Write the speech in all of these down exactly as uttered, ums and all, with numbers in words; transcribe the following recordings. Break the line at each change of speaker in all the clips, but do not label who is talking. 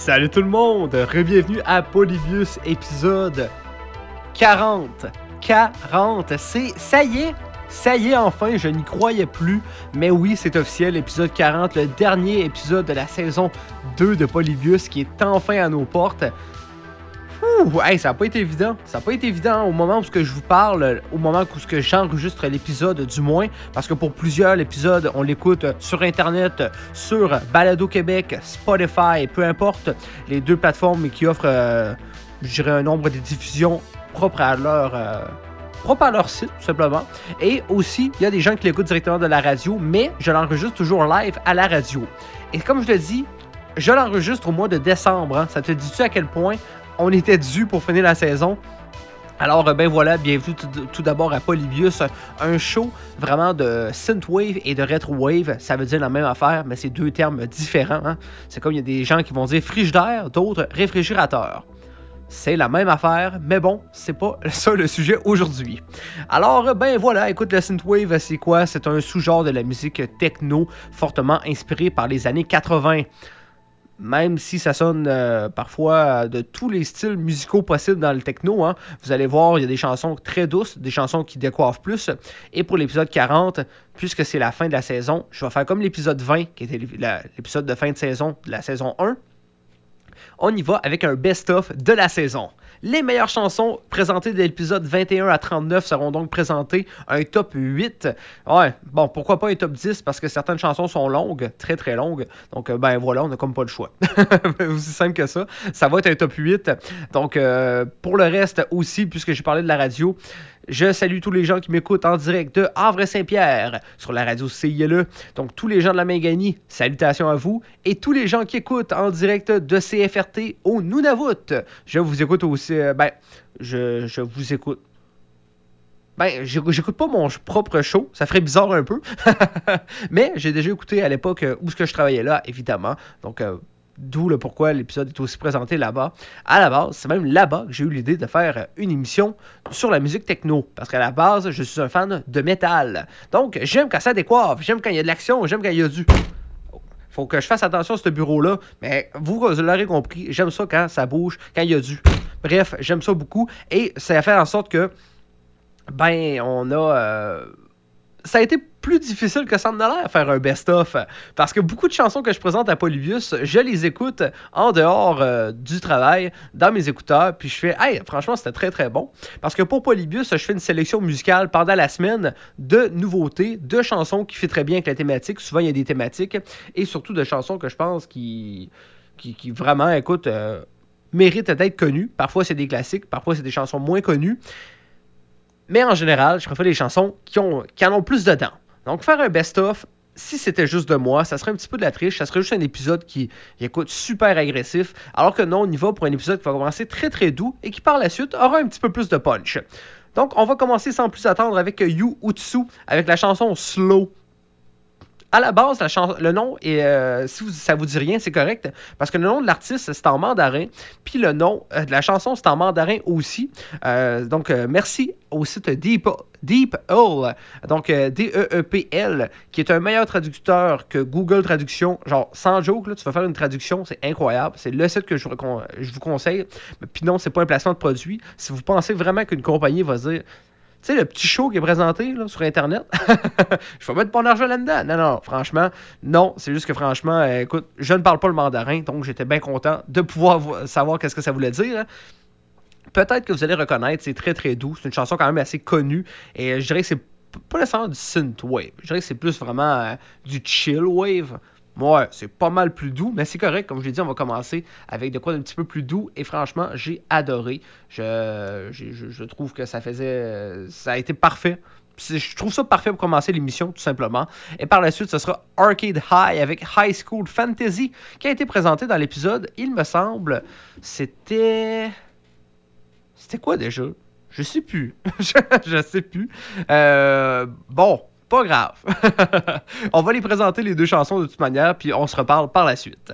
Salut tout le monde, re-bienvenue à Polybius épisode quarante. quarante, c'est, ça y est, ça y est enfin, je n'y croyais plus, mais oui, c'est officiel, épisode quarante, le dernier épisode de la saison deux de Polybius qui est enfin à nos portes. Ouh, hey, ça n'a pas été évident, ça n'a pas été évident au moment où ce que je vous parle, au moment où ce que j'enregistre l'épisode du moins, parce que pour plusieurs, l'épisode, on l'écoute sur Internet, sur Balado Québec, Spotify, peu importe, les deux plateformes qui offrent, euh, je dirais, un nombre de diffusions propres à leur... Euh, propre à leur site, tout simplement. Et aussi, il y a des gens qui l'écoutent directement de la radio, mais je l'enregistre toujours live à la radio. Et comme je le dis, je l'enregistre au mois de décembre. Hein. Ça te dit-tu à quel point on était dû pour finir la saison? Alors, ben voilà, bienvenue tout, tout d'abord à Polybius, un show vraiment de synthwave et de retrowave. Ça veut dire la même affaire, mais c'est deux termes différents. Hein. C'est comme il y a des gens qui vont dire frigidaire, d'autres réfrigérateur. C'est la même affaire, mais bon, c'est pas ça le sujet aujourd'hui. Alors, ben voilà, écoute, le synthwave, c'est quoi? C'est un sous-genre de la musique techno fortement inspiré par les années quatre-vingts. Même si ça sonne euh, parfois de tous les styles musicaux possibles dans le techno, hein, vous allez voir, il y a des chansons très douces, des chansons qui décoiffent plus. Et pour l'épisode quarante, puisque c'est la fin de la saison, je vais faire comme l'épisode vingt, qui était l'épisode de fin de saison de la saison un. On y va avec un best-of de la saison. Les meilleures chansons présentées de l'épisode vingt et un à trente-neuf seront donc présentées. Un top huit. Ouais, bon, pourquoi pas un top dix? Parce que certaines chansons sont longues, très très longues. Donc, ben voilà, on n'a comme pas le choix. Aussi simple que ça. Ça va être un top huit. Donc, euh, pour le reste aussi, puisque j'ai parlé de la radio, je salue tous les gens qui m'écoutent en direct de Havre-Saint-Pierre sur la radio C I L E. Donc, tous les gens de la Mingani, salutations à vous. Et tous les gens qui écoutent en direct de C F R T au Nunavut. Je vous écoute aussi. Euh, ben, je, je vous écoute. Ben, j'écoute pas mon propre show. Ça ferait bizarre un peu. Mais j'ai déjà écouté à l'époque où ce que je travaillais là, évidemment. Donc, euh, d'où le pourquoi l'épisode est aussi présenté là-bas. À la base, c'est même là-bas que j'ai eu l'idée de faire une émission sur la musique techno. Parce qu'à la base, je suis un fan de métal. Donc, j'aime quand ça décoiffe. J'aime quand il y a de l'action. J'aime quand il y a du... Faut que je fasse attention à ce bureau-là. Mais vous, vous l'aurez compris, j'aime ça quand ça bouge, quand il y a du... Bref, j'aime ça beaucoup. Et ça a fait en sorte que, ben, on a... Euh... Ça a été plus difficile que ça en a l'air à faire un best-of. Parce que beaucoup de chansons que je présente à Polybius, je les écoute en dehors euh, du travail, dans mes écouteurs, puis je fais « Hey, franchement, c'était très très bon. » Parce que pour Polybius, je fais une sélection musicale pendant la semaine de nouveautés, de chansons qui fit très bien avec la thématique. Souvent, il y a des thématiques. Et surtout de chansons que je pense qui, qui, qui vraiment, écoute, euh, méritent d'être connues. Parfois, c'est des classiques. Parfois, c'est des chansons moins connues. Mais en général, je préfère les chansons qui, ont, qui en ont plus dedans. Donc, faire un best-of, si c'était juste de moi, ça serait un petit peu de la triche. Ça serait juste un épisode qui, qui écoute super agressif. Alors que non, on y va pour un épisode qui va commencer très très doux et qui par la suite aura un petit peu plus de punch. Donc, on va commencer sans plus attendre avec Yu Utsu, avec la chanson Slow. À la base, la chan- le nom, est, euh, si vous, ça vous dit rien, c'est correct, parce que le nom de l'artiste, c'est en mandarin, puis le nom euh, de la chanson, c'est en mandarin aussi. Euh, donc, euh, merci au site Deep, DeepL, donc euh, D E E P L, qui est un meilleur traducteur que Google Traduction. Genre, sans joke, là, tu vas faire une traduction, c'est incroyable. C'est le site que je vous, je vous conseille. Puis non, c'est pas un placement de produit. Si vous pensez vraiment qu'une compagnie va se dire... Tu sais, le petit show qui est présenté là, sur Internet, je vais mettre mon argent là-dedans. Non, non, franchement, non. C'est juste que franchement, euh, écoute, je ne parle pas le mandarin, donc j'étais bien content de pouvoir vo- savoir qu'est-ce que ça voulait dire. Hein. Peut-être que vous allez reconnaître, c'est très très doux. C'est une chanson quand même assez connue. Et euh, je dirais que c'est p- pas nécessairement du synthwave. Je dirais que c'est plus vraiment euh, du chill wave. Ouais, c'est pas mal plus doux, mais c'est correct. Comme je l'ai dit, on va commencer avec de quoi d'un petit peu plus doux. Et franchement, j'ai adoré. Je, je, je trouve que ça faisait... Ça a été parfait. Je trouve ça parfait pour commencer l'émission, tout simplement. Et par la suite, ce sera Arcade High avec High School Fantasy, qui a été présenté dans l'épisode, il me semble, c'était... C'était quoi déjà? Je sais plus. je, je sais plus. Euh, bon... Pas grave. On va les présenter les deux chansons de toute manière, puis on se reparle par la suite.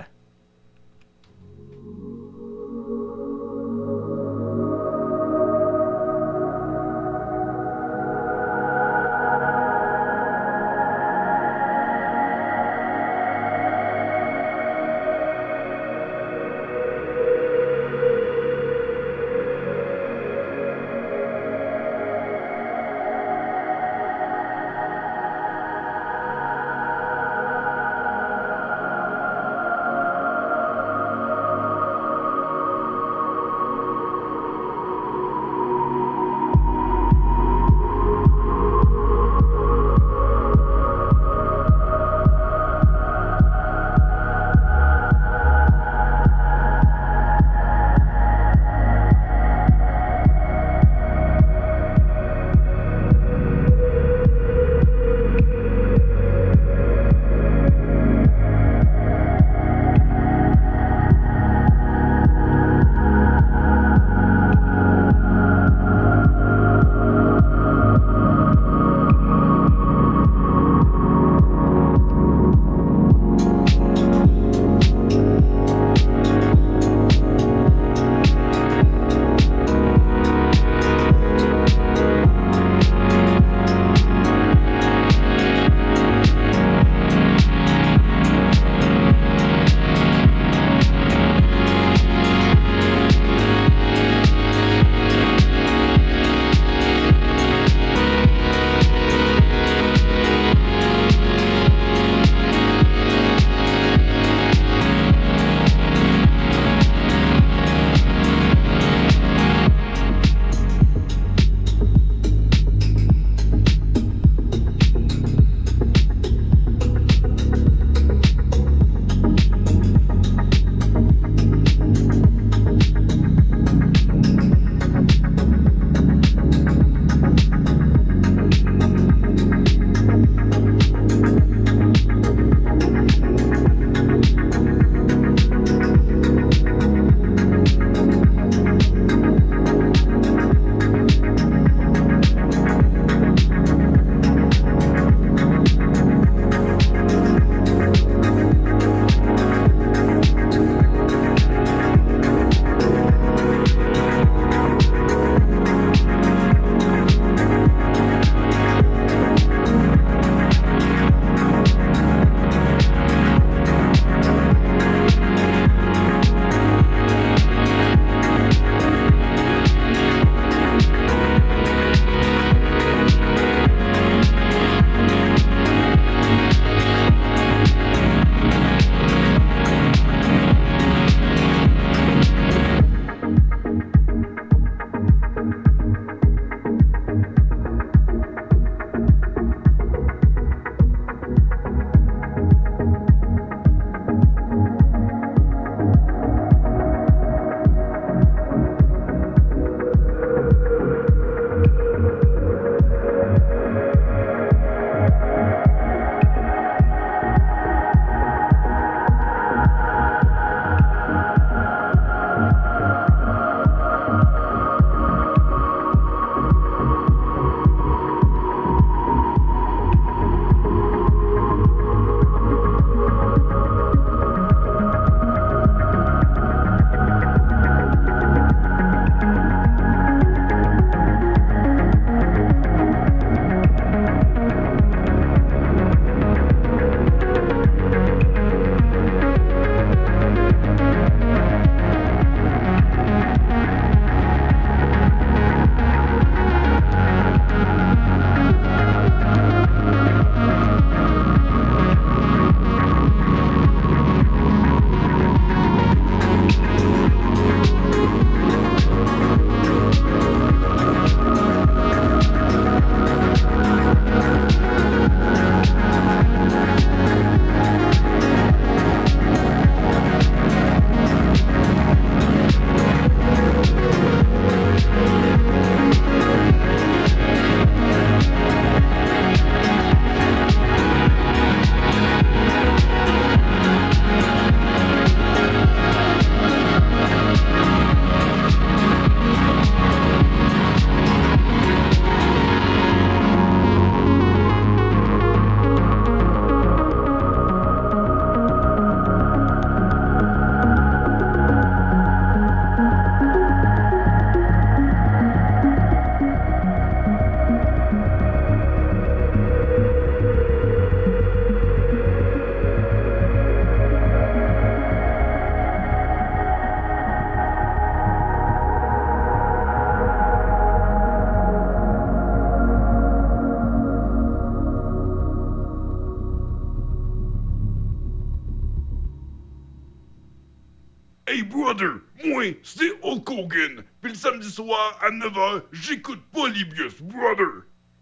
brother, moi, c'est Hulk Hogan. Puis le samedi soir, à neuf heures, j'écoute Polybius, brother.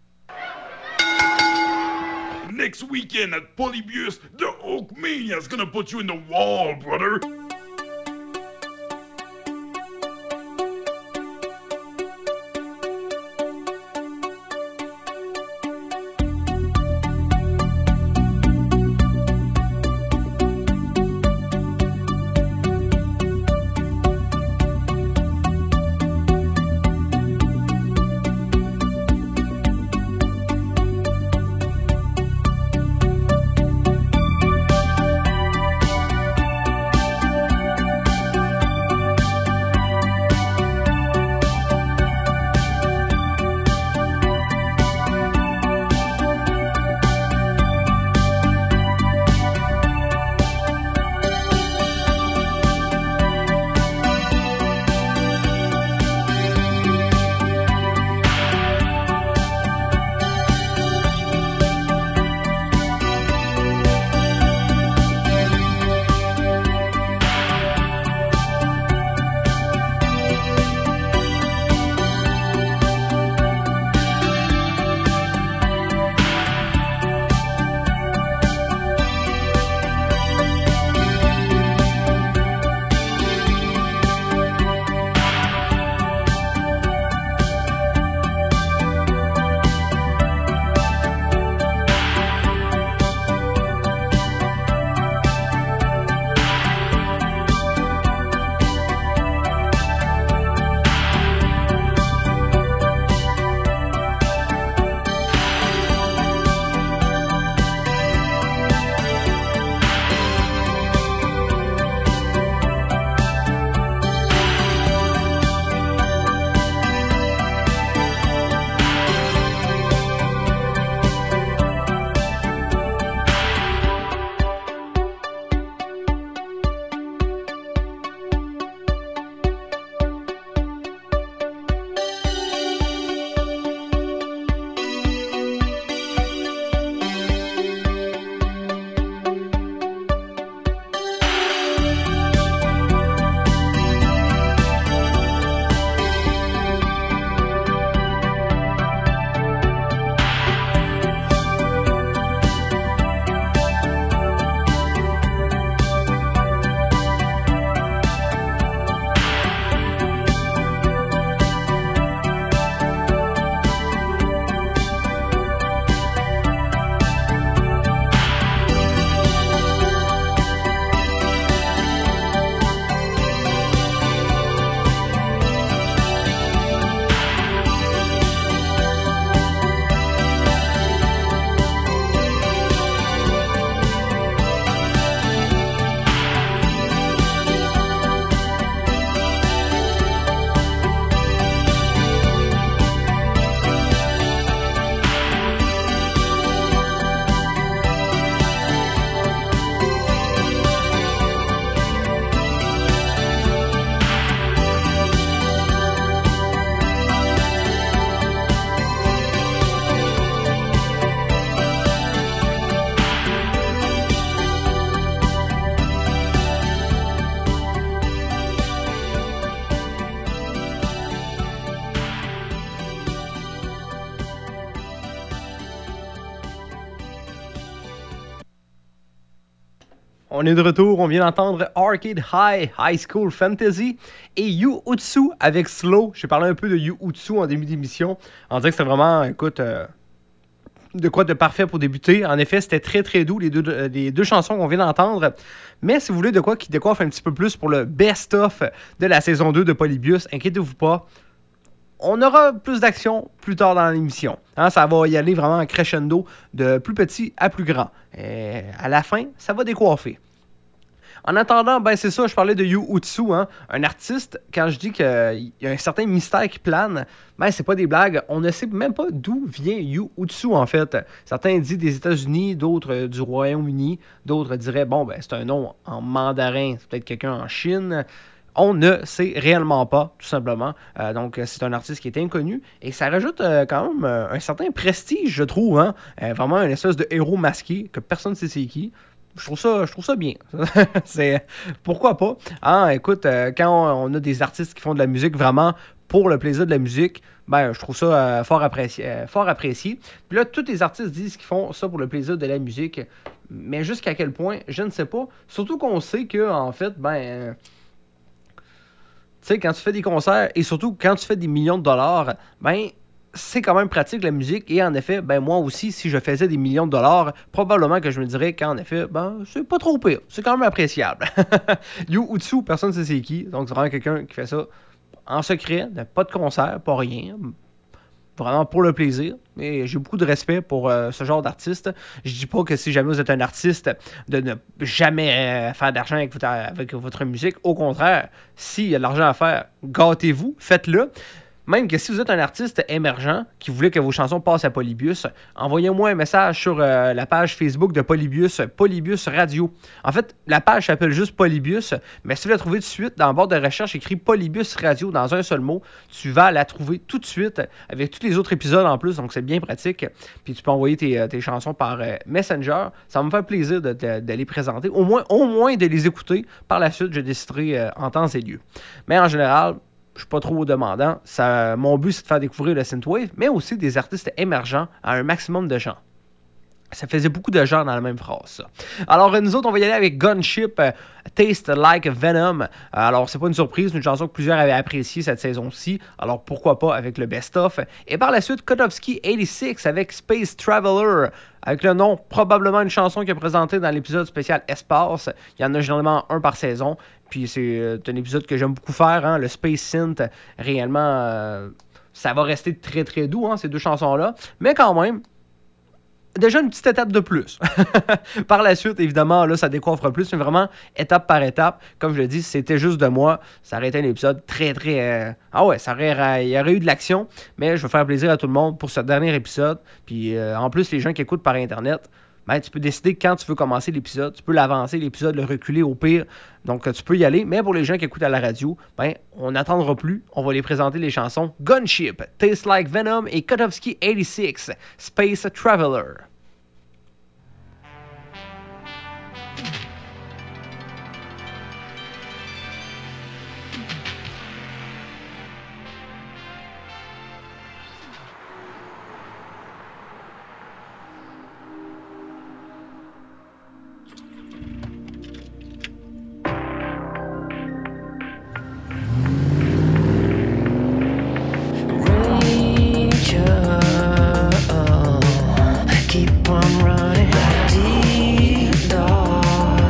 Next weekend at Polybius, the Hulkmania's gonna put you in the wall, brother.
On est de retour, on vient d'entendre Arcade High, High School Fantasy et Yu Utsu avec Slow. J'ai parlé un peu de Yu Utsu en début d'émission. On dirait que c'était vraiment, écoute, euh, de quoi de parfait pour débuter. En effet, c'était très très doux les deux, les deux chansons qu'on vient d'entendre. Mais si vous voulez de quoi qui décoiffe un petit peu plus pour le best-of de la saison deux de Polybius, inquiétez-vous pas. On aura plus d'action plus tard dans l'émission. Hein, ça va y aller vraiment en crescendo de plus petit à plus grand. Et à la fin, ça va décoiffer. En attendant, ben c'est ça, je parlais de Yu Utsu, hein, un artiste, quand je dis qu'il y a un certain mystère qui plane, ben c'est pas des blagues, on ne sait même pas d'où vient Yu Utsu en fait. Certains disent des États-Unis, d'autres du Royaume-Uni, d'autres diraient, bon ben c'est un nom en mandarin, c'est peut-être quelqu'un en Chine. On ne sait réellement pas, tout simplement. Euh, donc, c'est un artiste qui est inconnu et ça rajoute euh, quand même euh, un certain prestige, je trouve. Hein? Euh, vraiment une espèce de héros masqué que personne ne sait c'est qui. je trouve ça, je trouve ça bien. C'est pourquoi pas. Hein, écoute, euh, quand on, on a des artistes qui font de la musique vraiment pour le plaisir de la musique, ben je trouve ça euh, fort apprécié, euh, fort apprécié. Puis là, tous les artistes disent qu'ils font ça pour le plaisir de la musique, mais jusqu'à quel point, je ne sais pas. Surtout qu'on sait que en fait, ben euh, tu sais, quand tu fais des concerts et surtout quand tu fais des millions de dollars, ben c'est quand même pratique la musique et en effet, ben moi aussi, si je faisais des millions de dollars, probablement que je me dirais qu'en effet, ben c'est pas trop pire, c'est quand même appréciable. Yu Utsu, personne ne sait c'est qui, donc c'est vraiment quelqu'un qui fait ça en secret, pas de concert, pas rien, vraiment pour le plaisir. Et j'ai beaucoup de respect pour euh, ce genre d'artiste. Je dis pas que si jamais vous êtes un artiste, de ne jamais euh, faire d'argent avec votre, avec votre musique. Au contraire, s'il y a de l'argent à faire, gâtez-vous, faites-le. Même que si vous êtes un artiste émergent qui voulait que vos chansons passent à Polybius, envoyez-moi un message sur euh, la page Facebook de Polybius, Polybius Radio. En fait, la page s'appelle juste Polybius, mais si vous la trouvez tout de suite, dans le bord de recherche, écrit Polybius Radio dans un seul mot, tu vas la trouver tout de suite avec tous les autres épisodes en plus, donc c'est bien pratique. Puis tu peux envoyer tes, tes chansons par euh, Messenger. Ça va me faire plaisir de, de, de les présenter, au moins, au moins de les écouter. Par la suite, je déciderai euh, en temps et lieu. Mais en général, je suis pas trop demandant. Ça, mon but, c'est de faire découvrir le synthwave, mais aussi des artistes émergents à un maximum de gens. Ça faisait beaucoup de gens dans la même phrase, ça. Alors, nous autres, on va y aller avec Gunship, euh, Taste Like Venom. Euh, alors, c'est pas une surprise, une chanson que plusieurs avaient appréciée cette saison-ci. Alors, pourquoi pas avec le best-of. Et par la suite, Kotovsky quatre-vingt-six avec Space Traveler. Avec le nom, probablement une chanson qui est présentée dans l'épisode spécial Espace. Il y en a généralement un par saison. Puis c'est euh, un épisode que j'aime beaucoup faire, hein, le Space Synth. Réellement, euh, ça va rester très très doux, hein, ces deux chansons-là. Mais quand même, déjà une petite étape de plus. Par la suite, évidemment, là, ça décoiffre plus, mais vraiment étape par étape. Comme je le dis, si c'était juste de moi, ça aurait été un épisode très, très... Euh... Ah ouais, ça aurait, il y aurait eu de l'action, mais je vais faire plaisir à tout le monde pour ce dernier épisode. Puis euh, en plus, les gens qui écoutent par Internet, ben, tu peux décider quand tu veux commencer l'épisode. Tu peux l'avancer, l'épisode, le reculer au pire. Donc, tu peux y aller. Mais pour les gens qui écoutent à la radio, ben, on n'attendra plus. On va les présenter les chansons Gunship, Taste Like Venom et Kotovsky quatre-vingt-six, Space Traveler.
Keep on running deep, dark.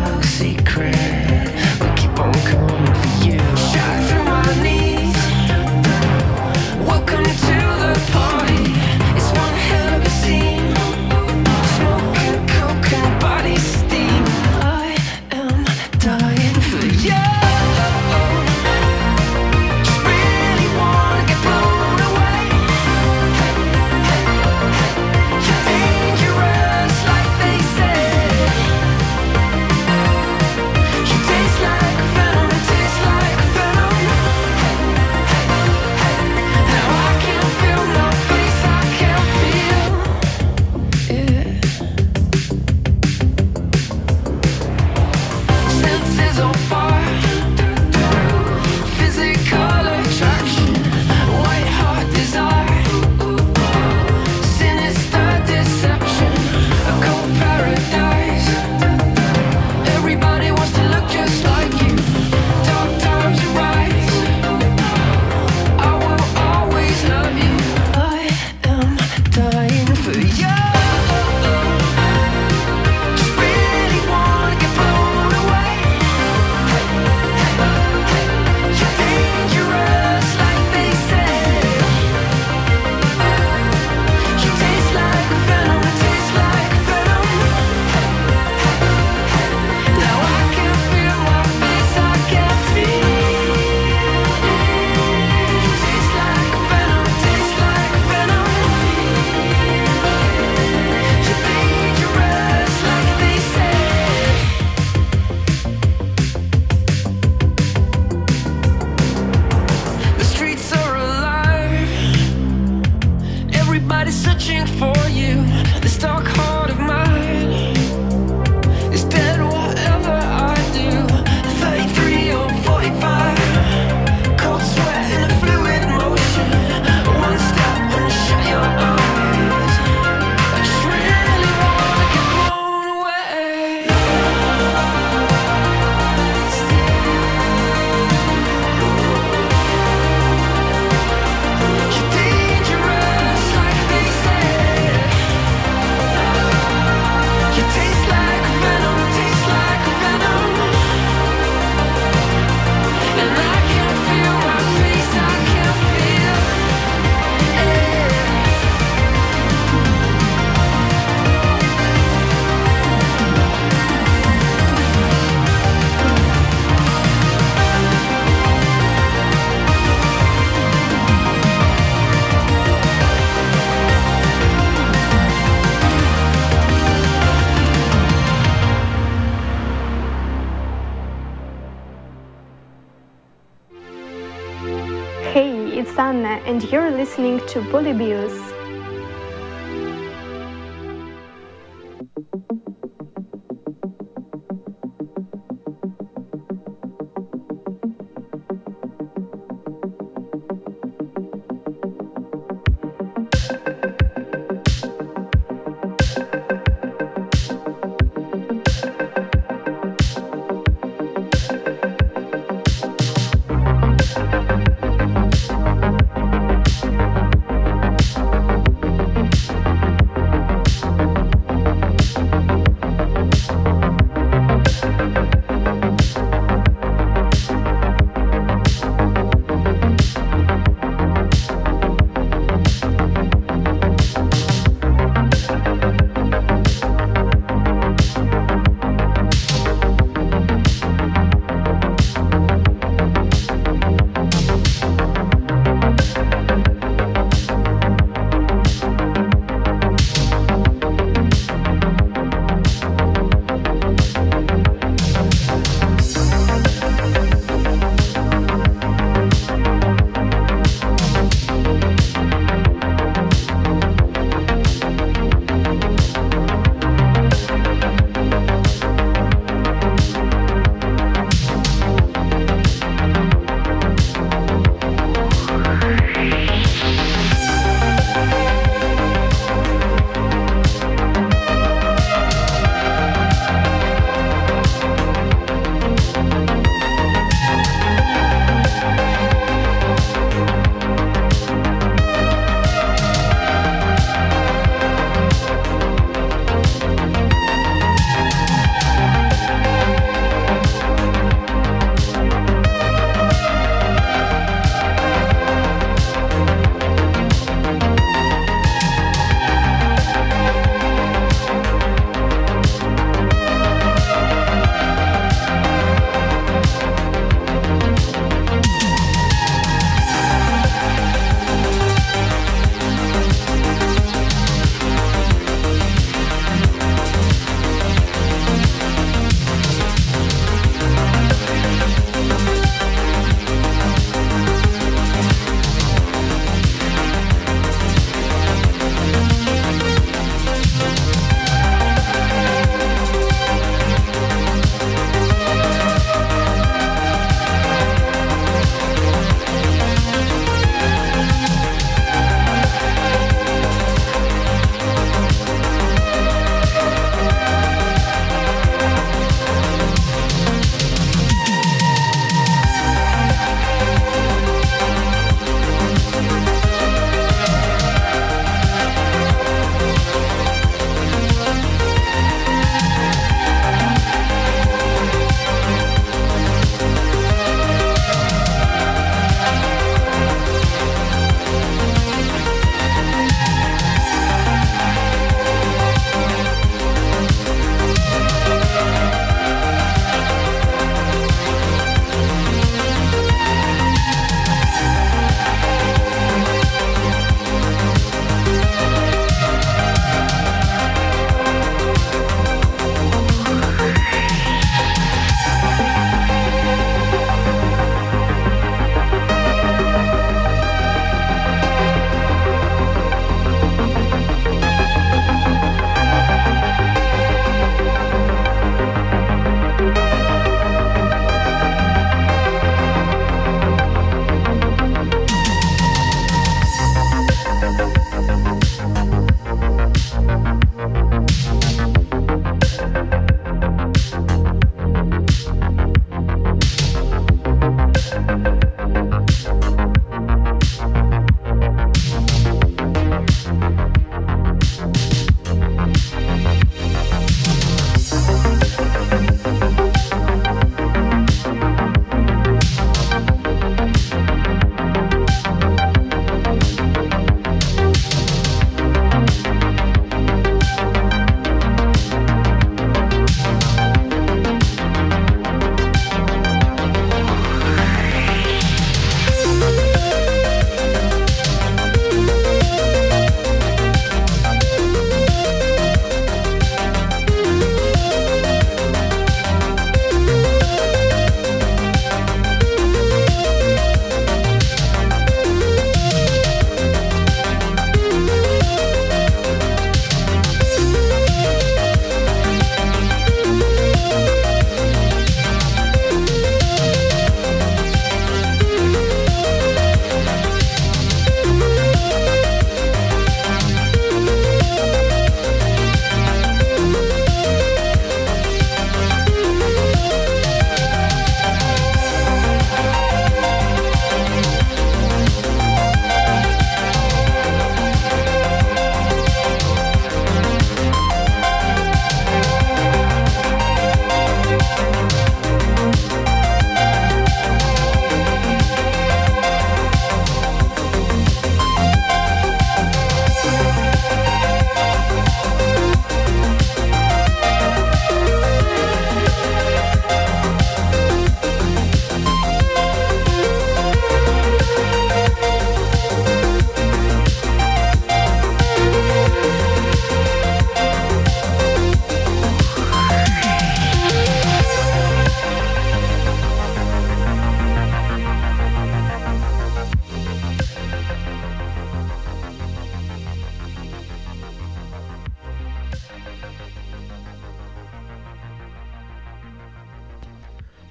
Susanna, and you're listening to Polybius.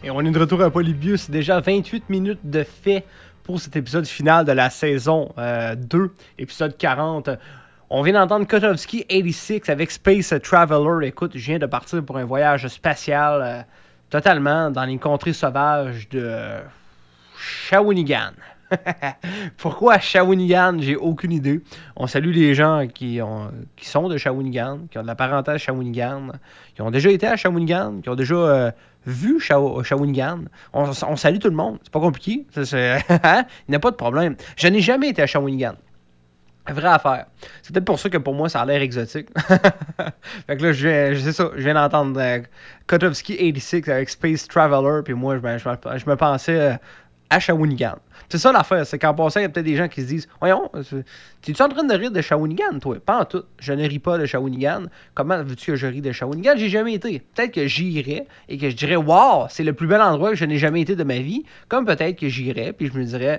Et on est de retour à Polybius, déjà vingt-huit minutes de fait pour cet épisode final de la saison euh, deux, épisode quarante. On vient d'entendre Kotovski quatre-vingt-six avec Space Traveler. Écoute, je viens de partir pour un voyage spatial euh, totalement dans les contrées sauvages de euh, Shawinigan. Pourquoi Shawinigan? J'ai aucune idée. On salue les gens qui, ont, qui sont de Shawinigan, qui ont de la parenté à Shawinigan, qui ont déjà été à Shawinigan, qui ont déjà euh, vu Shaw- Shawinigan. On, on salue tout le monde. C'est pas compliqué. C'est, c'est... Il n'y a pas de problème. Je n'ai jamais été à Shawinigan. Vraie affaire. C'est peut-être pour ça que pour moi, ça a l'air exotique. Fait que là, je viens, je sais ça, je viens d'entendre euh, Kotovski quatre-vingt-six avec Space Traveler, puis moi, je, ben, je, me, je me pensais euh, à Shawinigan. C'est ça l'affaire, c'est qu'en passant, il y a peut-être des gens qui se disent « Voyons, t'es-tu en train de rire de Shawinigan, toi? » Pas en tout. Je ne ris pas de Shawinigan. Comment veux-tu que je ris de Shawinigan? J'ai jamais été. Peut-être que j'irais et que je dirais « Wow, c'est le plus bel endroit que je n'ai jamais été de ma vie. » Comme peut-être que j'irais, puis je me dirais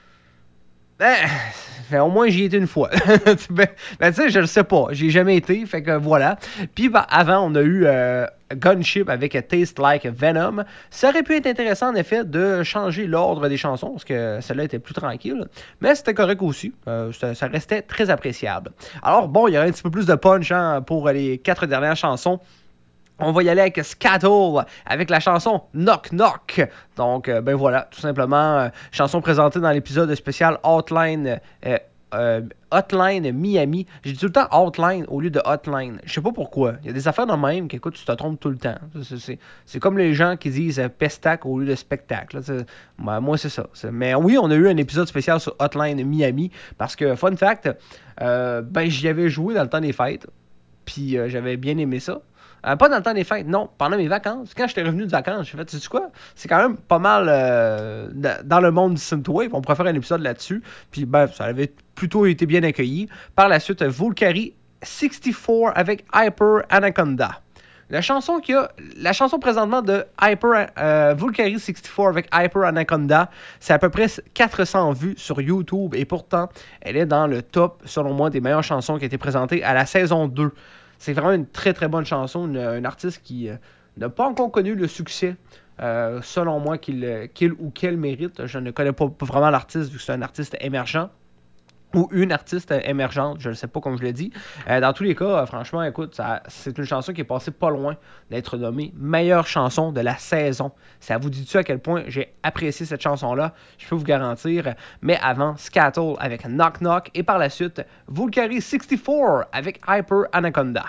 « Ben, ben, au moins j'y ai été une fois. » Ben, ben tu sais, je le sais pas. J'ai jamais été, fait que voilà. Puis ben, avant, on a eu euh, Gunship avec a Taste Like Venom. Ça aurait pu être intéressant, en effet, de changer l'ordre des chansons, parce que celle-là était plus tranquille. Mais c'était correct aussi. Euh, ça, ça restait très appréciable. Alors bon, il y aurait un petit peu plus de punch hein, pour les quatre dernières chansons. On va y aller avec Scattle, avec la chanson Knock Knock. Donc, euh, ben voilà, tout simplement, euh, chanson présentée dans l'épisode spécial Hotline, euh, euh, Hotline Miami. J'ai dit tout le temps Hotline au lieu de Hotline. Je sais pas pourquoi. Il y a des affaires de même qu'écoute, tu te trompes tout le temps. C'est, c'est, c'est comme les gens qui disent Pestac au lieu de spectacle. Ben, moi, c'est ça. C'est, mais oui, on a eu un épisode spécial sur Hotline Miami parce que, fun fact, euh, ben j'y avais joué dans le temps des fêtes. Puis euh, j'avais bien aimé ça. Euh, pas dans le temps des fêtes, non. Pendant mes vacances. Quand j'étais revenu de vacances, j'ai fait, sais-tu quoi? C'est quand même pas mal euh, dans le monde du synthwave. On pourrait faire un épisode là-dessus. Puis, ben, ça avait plutôt été bien accueilli. Par la suite, Valkyrie soixante-quatre avec Hyper Anaconda. La chanson qui a, la chanson présentement de Hyper euh, Valkyrie soixante-quatre avec Hyper Anaconda, c'est à peu près quatre cents vues sur YouTube. Et pourtant, elle est dans le top, selon moi, des meilleures chansons qui ont été présentées à la saison deux. C'est vraiment une très très bonne chanson, une, une artiste qui euh, n'a pas encore connu le succès, euh, selon moi, qu'il, qu'il ou qu'elle mérite. Je ne connais pas, pas vraiment l'artiste vu que c'est un artiste émergent. Ou une artiste émergente, je ne sais pas comme je l'ai dit. Euh, dans tous les cas, euh, franchement, écoute, ça, c'est une chanson qui est passée pas loin d'être nommée meilleure chanson de la saison. Ça vous dit-tu à quel point j'ai apprécié cette chanson-là? Je peux vous garantir. Mais avant, Scattle avec Knock Knock et par la suite, Valkyrie soixante-quatre avec Hyper Anaconda.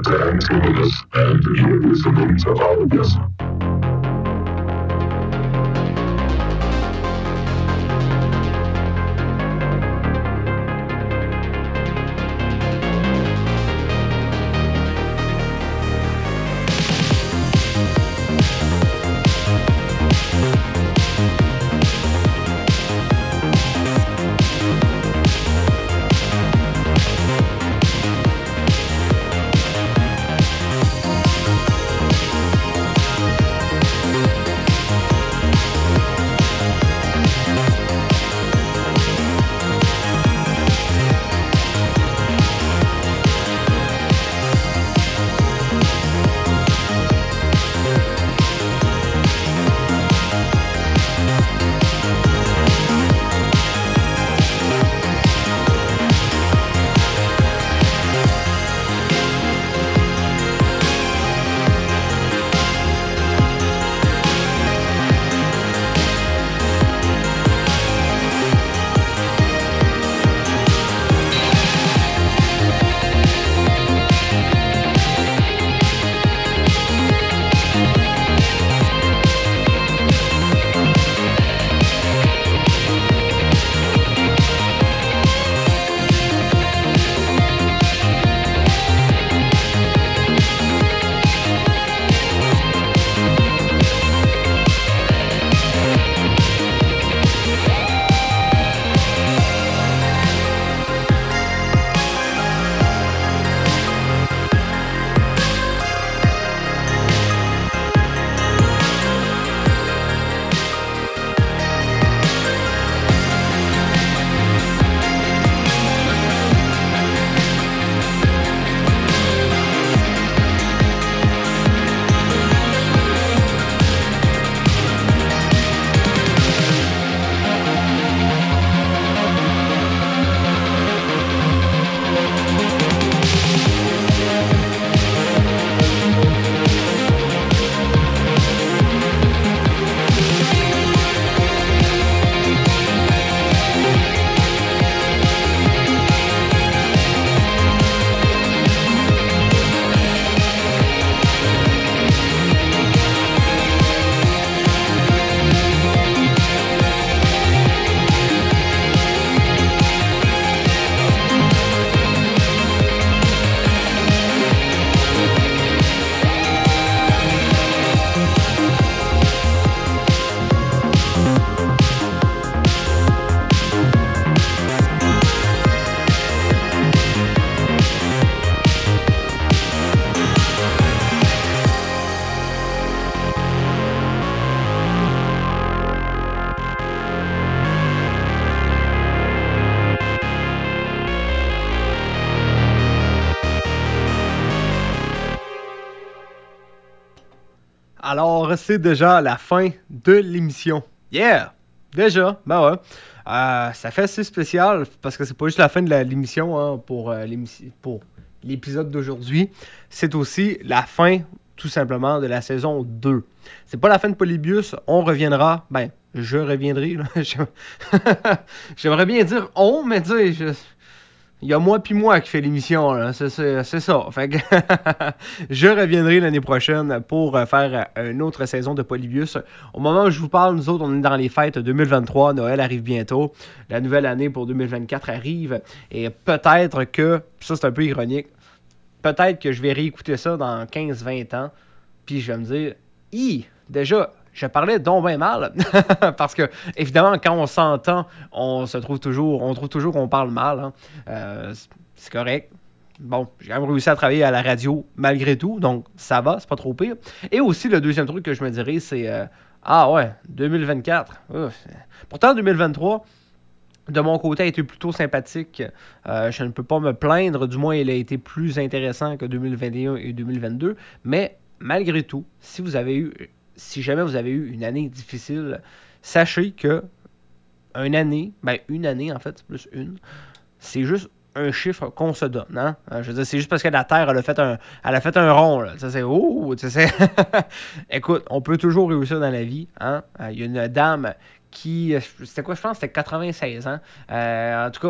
Dan Tillmanus, and you're listening to Polybius.
Alors, c'est déjà la fin de l'émission. Yeah! Déjà, ben ouais. Euh, ça fait assez spécial parce que c'est pas juste la fin de la, l'émission hein, pour, euh, pour l'épisode d'aujourd'hui. C'est aussi la fin, tout simplement, de la saison deux. C'est pas la fin de Polybius. On reviendra. Ben, je reviendrai. Là. J'aimerais bien dire on, mais tu sais, je... il y a moi puis moi qui fait l'émission, là. C'est, c'est, c'est ça. Fait que je reviendrai l'année prochaine pour faire une autre saison de Polybius. Au moment où je vous parle, nous autres, on est dans les fêtes deux mille vingt-trois. Noël arrive bientôt. La nouvelle année pour deux mille vingt-quatre arrive. Et peut-être que, ça c'est un peu ironique, peut-être que je vais réécouter ça dans quinze vingt ans. Puis je vais me dire, hi, déjà... Je parlais donc bien mal, parce que, évidemment, quand on s'entend, on se trouve toujours, on trouve toujours qu'on parle mal. Hein. Euh, c'est correct. Bon, j'ai quand même réussi à travailler à la radio malgré tout, donc ça va, c'est pas trop pire. Et aussi, le deuxième truc que je me dirais, c'est, euh, ah ouais, deux mille vingt-quatre. Ouf. Pourtant, deux mille vingt-trois, de mon côté, a été plutôt sympathique. Euh, je ne peux pas me plaindre, du moins, il a été plus intéressant que deux mille vingt et un et deux mille vingt-deux. Mais, malgré tout, si vous avez eu... Si jamais vous avez eu une année difficile, sachez que une année, ben une année en fait, c'est plus une, c'est juste un chiffre qu'on se donne. Hein? Je veux dire, c'est juste parce que la Terre elle a fait un, elle a fait un rond. Là. Ça, c'est oh, tu sais. Écoute, on peut toujours réussir dans la vie. Hein? Il y a une dame qui, c'était quoi, je pense, c'était quatre-vingt-seize ans. Euh, en tout cas,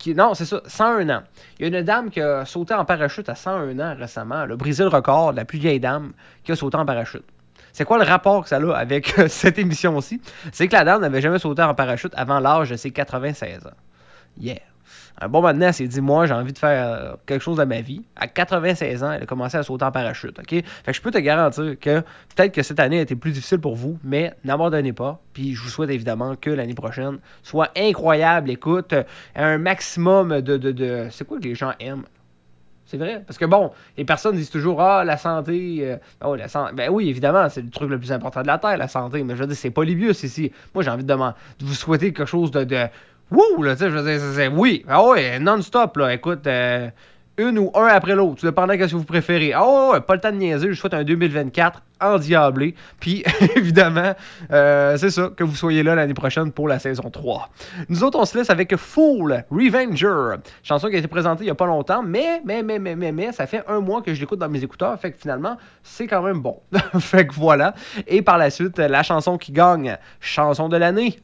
Qui, non, c'est ça, cent un ans. Il y a une dame qui a sauté en parachute à cent un ans récemment. Elle a brisé le record de la plus vieille dame qui a sauté en parachute. C'est quoi le rapport que ça a avec euh, cette émission-ci? C'est que la dame n'avait jamais sauté en parachute avant l'âge de ses quatre-vingt-seize ans. Yeah. Un bon maintenant, elle s'est dit, moi, j'ai envie de faire euh, quelque chose de ma vie. À quatre-vingt-seize ans, elle a commencé à sauter en parachute, OK? Fait que je peux te garantir que peut-être que cette année a été plus difficile pour vous, mais n'abandonnez pas. Puis je vous souhaite évidemment que l'année prochaine soit incroyable. Écoute, euh, un maximum de, de, de... C'est quoi que les gens aiment? C'est vrai. Parce que bon, les personnes disent toujours, ah, la santé. Euh, oh, la santé. Ben oui, évidemment, c'est le truc le plus important de la Terre, la santé. Mais je veux dire, c'est Polybius ici. Moi, j'ai envie de, demander, de vous souhaiter quelque chose de. de wouh, là, tu sais, je veux dire, c'est, c'est, oui. Ah ouais, non-stop, là. Écoute, euh, une ou un après l'autre, tout dépendant de ce que vous préférez. Ah ouais, ouais, pas le temps de niaiser. Je souhaite un deux mille vingt-quatre endiablé. Puis, évidemment, euh, c'est ça, que vous soyez là l'année prochaine pour la saison trois. Nous autres, on se laisse avec Fool, Revenger. Chanson qui a été présentée il n'y a pas longtemps, mais, mais, mais, mais, mais, mais, ça fait un mois que je l'écoute dans mes écouteurs. Fait que finalement, c'est quand même bon. Fait que voilà. Et par la suite, la chanson qui gagne, chanson de l'année.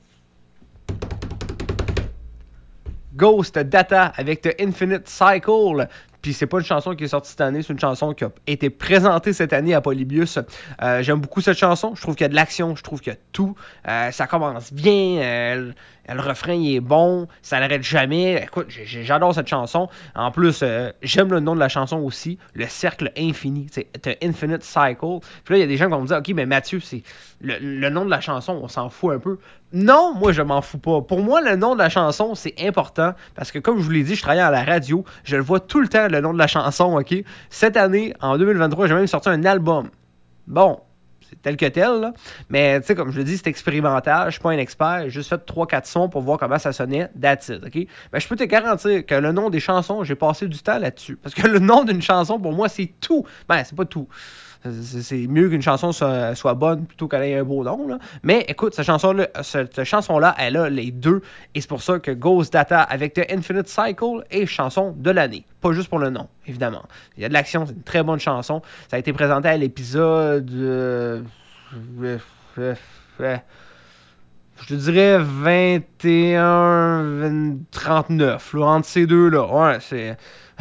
Ghost Data avec The Infinite Cycle. Puis c'est pas une chanson qui est sortie cette année, c'est une chanson qui a été présentée cette année à Polybius. Euh, j'aime beaucoup cette chanson, je trouve qu'il y a de l'action, je trouve qu'il y a tout. Euh, ça commence bien, euh, le refrain il est bon, ça n'arrête jamais. Écoute, j'adore cette chanson. En plus, euh, j'aime le nom de la chanson aussi, Le Cercle Infini, c'est The Infinite Cycle. Puis là, il y a des gens qui vont me dire, ok, mais Mathieu, c'est le, le nom de la chanson, on s'en fout un peu. Non, moi je m'en fous pas. Pour moi, le nom de la chanson, c'est important parce que comme je vous l'ai dit, je travaille à la radio, je le vois tout le temps, le nom de la chanson, ok? Cette année, en deux mille vingt-trois, j'ai même sorti un album. Bon, c'est tel que tel, là. Mais tu sais, comme je le dis, c'est expérimental, je suis pas un expert, j'ai juste fait trois quatre sons pour voir comment ça sonnait, that's it, ok? Mais je peux te garantir que le nom des chansons, j'ai passé du temps là-dessus. Parce que le nom d'une chanson, pour moi, c'est tout. Ben, c'est pas tout. C'est mieux qu'une chanson soit, soit bonne plutôt qu'elle ait un beau nom. Là. Mais écoute, cette chanson-là, cette chanson-là, elle a les deux. Et c'est pour ça que Ghost Data avec The Infinite Cycle est chanson de l'année. Pas juste pour le nom, évidemment. Il y a de l'action, c'est une très bonne chanson. Ça a été présenté à l'épisode... Euh, euh, euh, euh, je te dirais vingt et un trente-neuf. Là, entre ces deux-là. Ouais, c'est...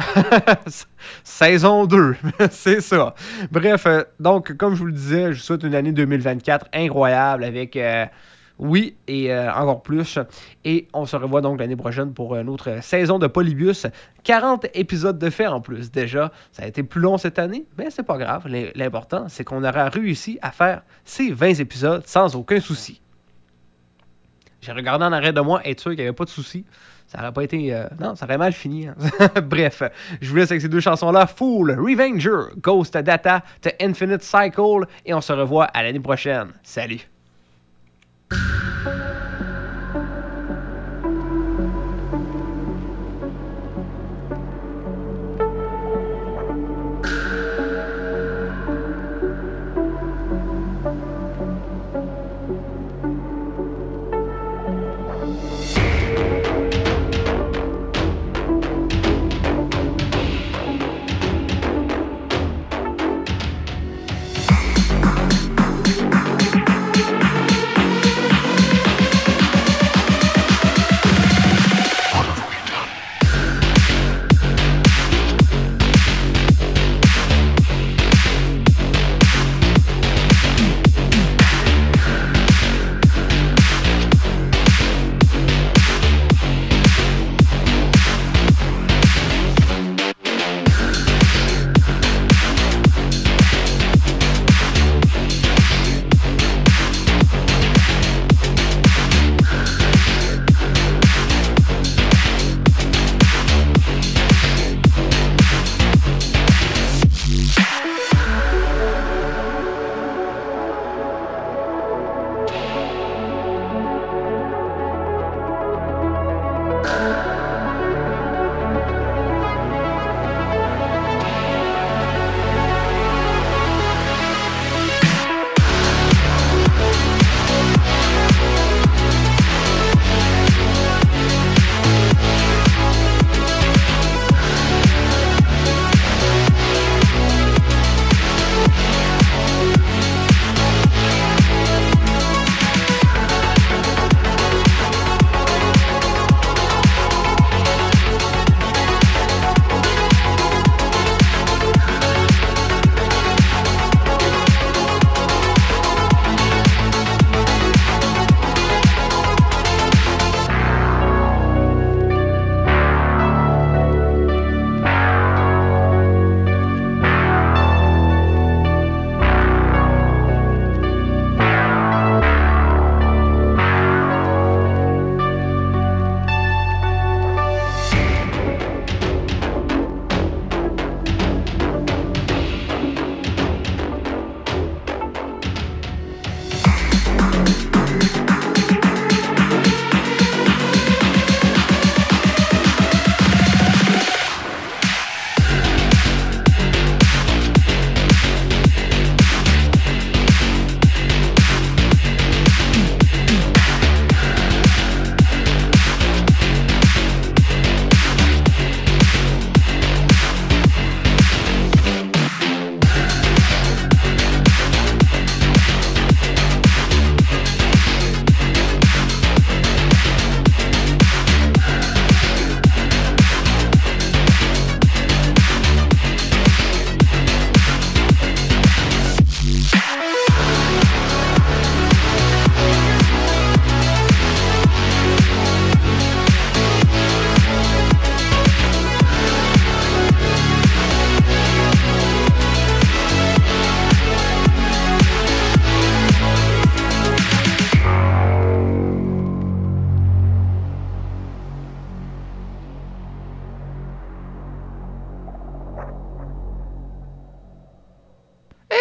Saison deux, c'est ça. Bref, euh, donc, comme je vous le disais, je vous souhaite une année deux mille vingt-quatre incroyable avec, euh, oui, et euh, encore plus. Et on se revoit donc l'année prochaine pour une autre saison de Polybius. quarante épisodes de fait en plus, déjà. Ça a été plus long cette année, mais c'est pas grave. L'important, c'est qu'on aura réussi à faire ces vingt épisodes sans aucun souci. J'ai regardé en arrêt de moi, être sûr qu'il n'y avait pas de souci. Ça n'aurait pas été... Euh, non, ça aurait mal fini. Hein. Bref, je vous laisse avec ces deux chansons-là. Fool, Revenger, Ghost Data, The Infinite Cycle. Et on se revoit à l'année prochaine. Salut!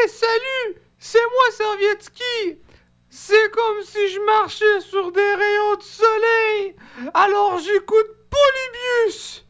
Hey, salut! C'est moi, Servietsky! C'est comme si je marchais sur des rayons de soleil! Alors j'écoute Polybius!